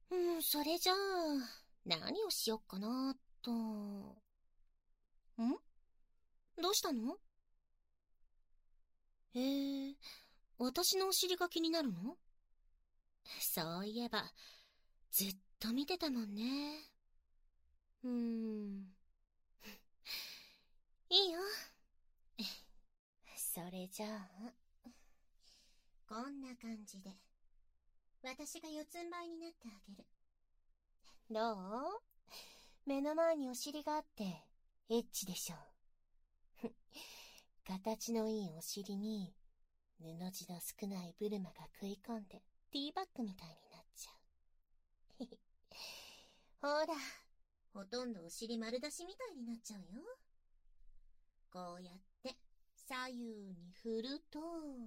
それじゃあ、何をしよっかなと。どうしたの？私のお尻が気になるの？そういえば、ずっと見てたもんね。いいよ。それじゃあ、こんな感じで、私が四つん這いになってあげる。どう？目の前にお尻があって、エッチでしょ。形のいいお尻に、布地の少ないブルマが食い込んで、ティーバッグみたいになっちゃう。ほら、ほとんどお尻丸出しみたいになっちゃうよ。こうやって左右に振ると、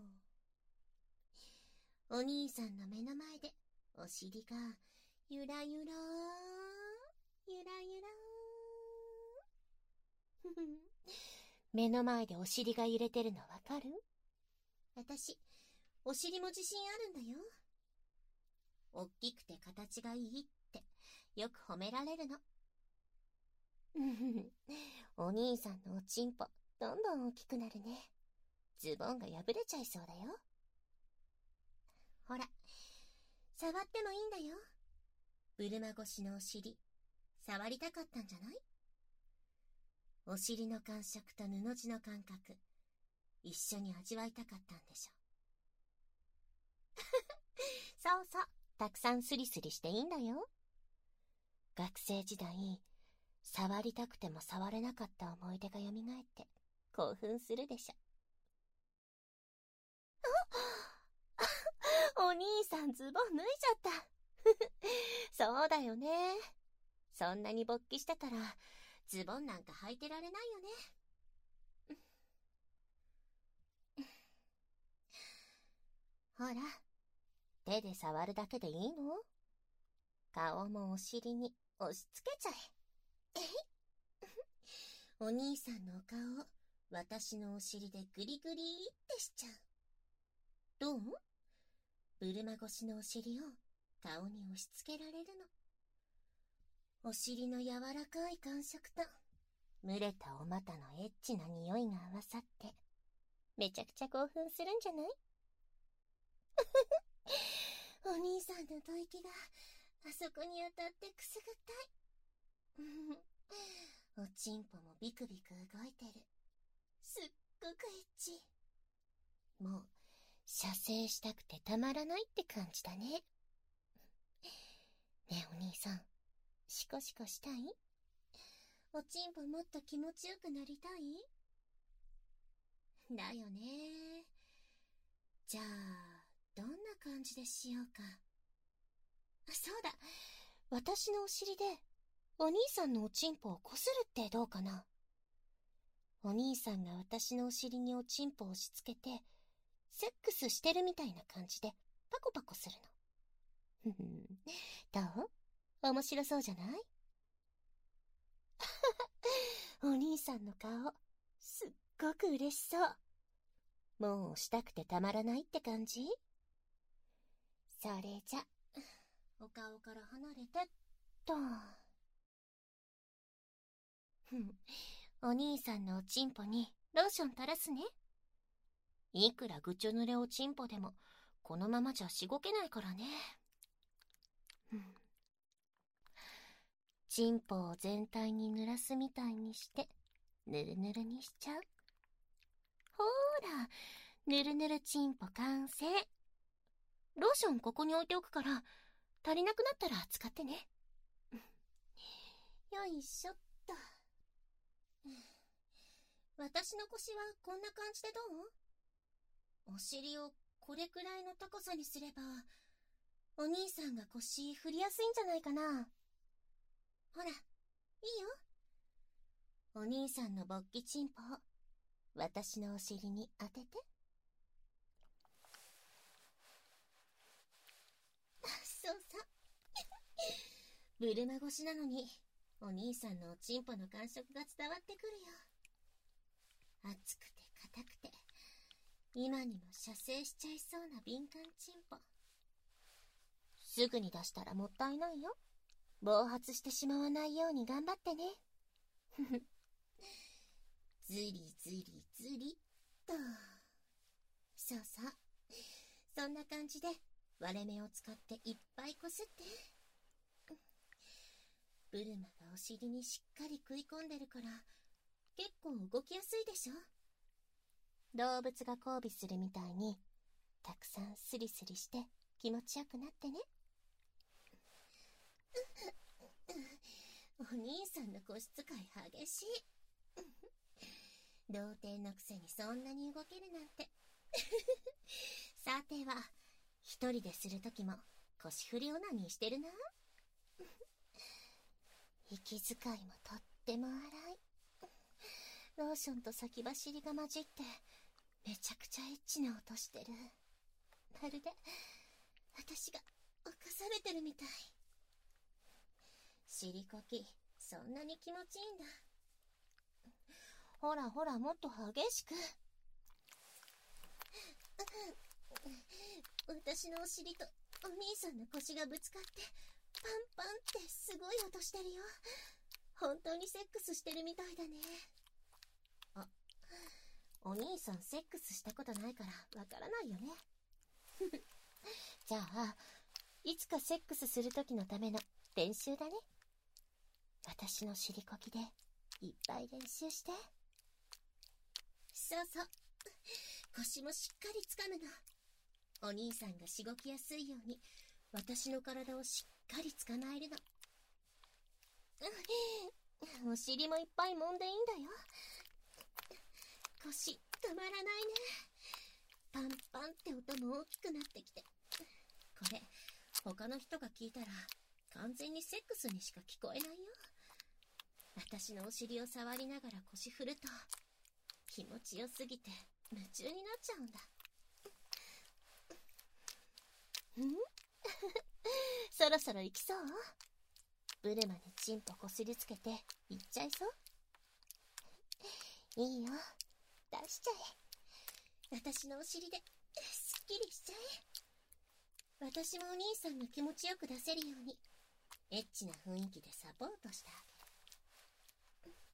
お兄さんの目の前でお尻がゆらゆらゆらゆら目の前でお尻が揺れてるのわかる？私、お尻も自信あるんだよ。おっきくて形がいいってよく褒められるの。お兄さんのおちんぽどんどん大きくなるね。ズボンが破れちゃいそうだよ。ほら、触ってもいいんだよ。ブルマ越しのお尻、触りたかったんじゃない？お尻の感触と布地の感覚、一緒に味わいたかったんでしょ。そうそう、たくさんスリスリしていいんだよ。学生時代、触りたくても触れなかった思い出が蘇って興奮するでしょ。お兄さんズボン脱いじゃった。そうだよね。そんなに勃起したからズボンなんか履いてられないよね。ほら、手で触るだけでいいの？顔もお尻に押し付けちゃえ。お兄さんのお顔、私のお尻でグリグリってしちゃう。どう？ブルマ越しのお尻を顔に押し付けられるの。お尻の柔らかい感触と、蒸れたお股のエッチな匂いが合わさって、めちゃくちゃ興奮するんじゃない？お兄さんの吐息があそこに当たってくすぐったい。おちんぽもビクビク動いてる。すっごくエッチ。もう射精したくてたまらないって感じだね。ねえお兄さん、シコシコしたい？おちんぽもっと気持ちよくなりたい？だよね。じゃあどんな感じでしようか。そうだ、私のお尻でお兄さんのおちんぽをこするってどうかな。お兄さんが私のお尻におちんぽを押し付けてセックスしてるみたいな感じでパコパコするの。どう？面白そうじゃない？お兄さんの顔、すっごく嬉しそう。もうしたくてたまらないって感じ？それじゃ、お顔から離れてっと。お兄さんのおちんぽにローション垂らすね。いくらぐちょ濡れおちんぽでもこのままじゃしごけないからね。ちんぽを全体に濡らすみたいにしてぬるぬるにしちゃう。ほーら、ぬるぬるちんぽ完成。ローションここに置いておくから足りなくなったら使ってね。よいしょっと。私の腰はこんな感じでどう？お尻をこれくらいの高さにすればお兄さんが腰振りやすいんじゃないかな。ほら、いいよ。お兄さんの勃起チンポを私のお尻に当てて。そうそう。ブルマ越しなのにお兄さんのおチンポの感触が伝わってくるよ。熱くて硬くて今にも射精しちゃいそうな敏感チンポ。 すぐに出したらもったいないよ。暴発してしまわないように頑張ってね。ずりずりずりっと。そうそう。そんな感じで割れ目を使っていっぱいこすって。ブルマがお尻にしっかり食い込んでるから結構動きやすいでしょ。動物が交尾するみたいにたくさんスリスリして気持ちよくなってね。お兄さんの個室会激しい。童貞のくせにそんなに動けるなんて。さては、一人でするときも腰振りオナニーしてるな。息遣いもとっても荒い。ローションと先走りが混じってめちゃくちゃエッチな音してる。まるで私が犯されてるみたい。尻こきそんなに気持ちいいんだ。ほらほら、もっと激しく。私のお尻とお兄さんの腰がぶつかってパンパンってすごい音してるよ。本当にセックスしてるみたいだね。あ、お兄さんセックスしたことないからわからないよね。じゃあ、いつかセックスするときのための練習だね。私の尻こきでいっぱい練習して。そうそう。腰もしっかりつかむの。お兄さんがしごきやすいように私の体をしっかり捕まえるの。お尻もいっぱい揉んでいいんだよ。腰止まらないね。パンパンって音も大きくなってきて、これ他の人が聞いたら完全にセックスにしか聞こえないよ。私のお尻を触りながら腰振ると気持ちよすぎて夢中になっちゃうんだ。そろそろ行きそう？ブルマにチンポこすりつけて行っちゃいそう？いいよ、出しちゃえ。私のお尻ですっきりしちゃえ。私もお兄さんが気持ちよく出せるようにエッチな雰囲気でサポートしてあげる。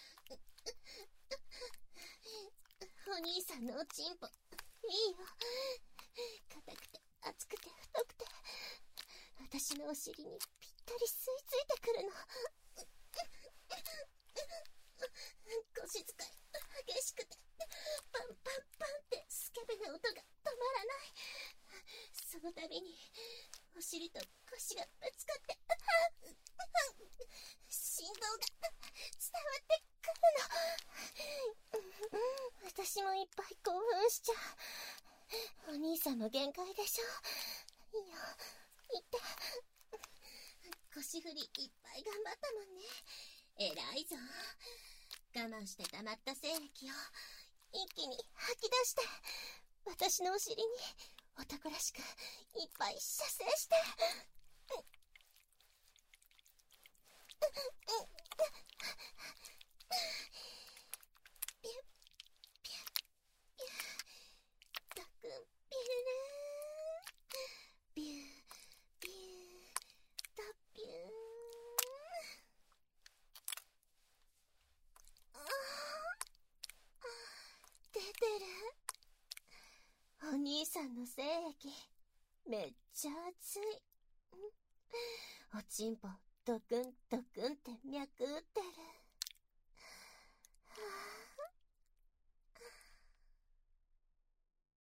お兄さんのおちんぽいいよ。硬くて厚くて太くて私のお尻にぴったり吸い付いてくるの。腰使い激しくてパンパンパンってスケベな音が止まらない。その度にお尻と腰がぶつかって振動が伝わってくるの。私もいっぱい興奮しちゃう。お兄さんも限界でしょ。いいよ、言って。腰振りいっぱい頑張ったもんね。偉いぞ。我慢して溜まった精液を一気に吐き出して私のお尻に男らしくいっぱい射精して。ピュッピュッピュッドクンピルルービュービュードピュー。出てる。お兄さんの精液めっちゃ熱い。おちんぽドクンドクンって脈打って